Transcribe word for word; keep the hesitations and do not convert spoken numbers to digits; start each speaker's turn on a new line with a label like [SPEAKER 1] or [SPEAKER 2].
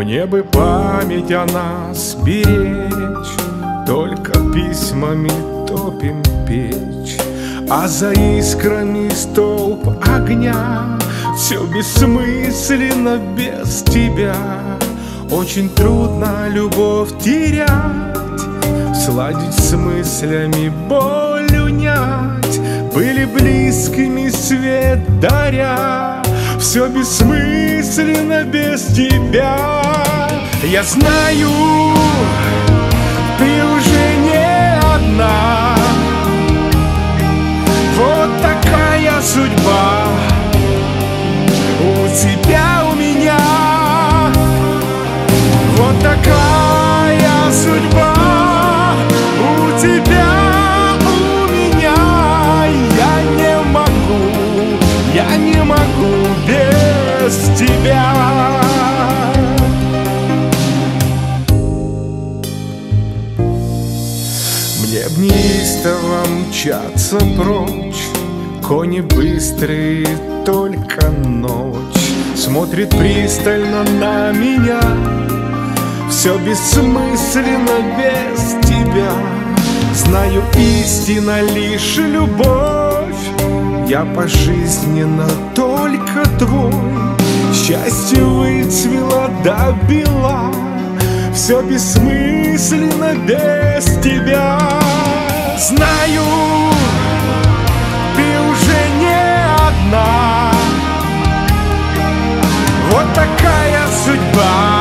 [SPEAKER 1] Мне бы память о нас беречь, только письмами топим печь, а за искрами столб огня. Все бессмысленно без тебя. Очень трудно любовь терять, сладить с мыслями, боль унять. Были близкими, свет даря. Все бессмысленно без тебя. Я знаю, ты уже не одна. Вот такая судьба у тебя, у меня. Вот такая судьба у тебя, у меня. Я не могу, я не могу без тебя. Мне б неистово мчаться прочь, кони быстрые, только ночь смотрит пристально на меня. Все бессмысленно без тебя. Знаю, истина лишь любовь. Я пожизненно только твой. Счастье выцвело до бела. Все бессмысленно без тебя. Знаю, ты уже не одна. Вот такая судьба